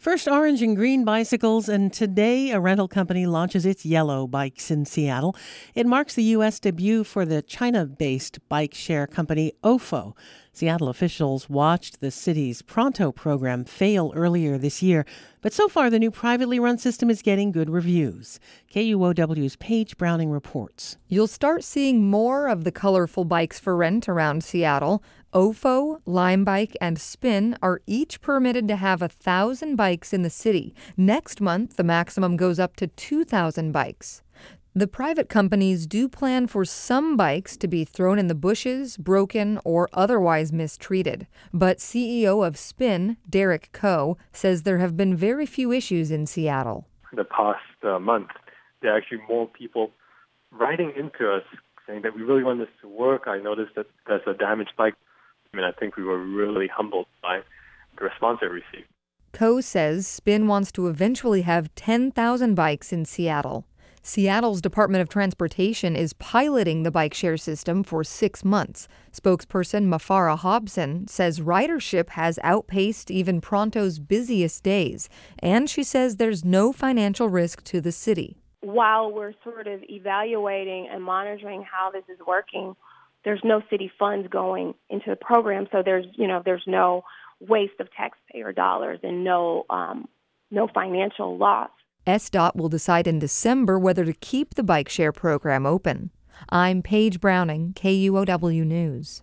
First orange and green bicycles, and today a rental company launches its yellow bikes in Seattle. It marks the U.S. debut for the China-based bike share company OFO. Seattle officials watched the city's Pronto program fail earlier this year, but so far the new privately run system is getting good reviews. KUOW's Paige Browning reports. You'll start seeing more of the colorful bikes for rent around Seattle. OFO, Lime Bike, and Spin are each permitted to have 1,000 bikes in the city. Next month, the maximum goes up to 2,000 bikes. The private companies do plan for some bikes to be thrown in the bushes, broken, or otherwise mistreated. But CEO of Spin, Derek Coe, says there have been very few issues in Seattle. The past month, there are actually more people writing into us saying that we really want this to work. I noticed that there's a damaged bike. I think we were really humbled by the response I received. Coe says Spin wants to eventually have 10,000 bikes in Seattle. Seattle's Department of Transportation is piloting the bike share system for 6 months. Spokesperson Mafara Hobson says ridership has outpaced even Pronto's busiest days, and she says there's no financial risk to the city. While we're sort of evaluating and monitoring how this is working, there's no city funds going into the program, so there's no waste of taxpayer dollars and no financial loss. SDOT will decide in December whether to keep the bike share program open. I'm Paige Browning, KUOW News.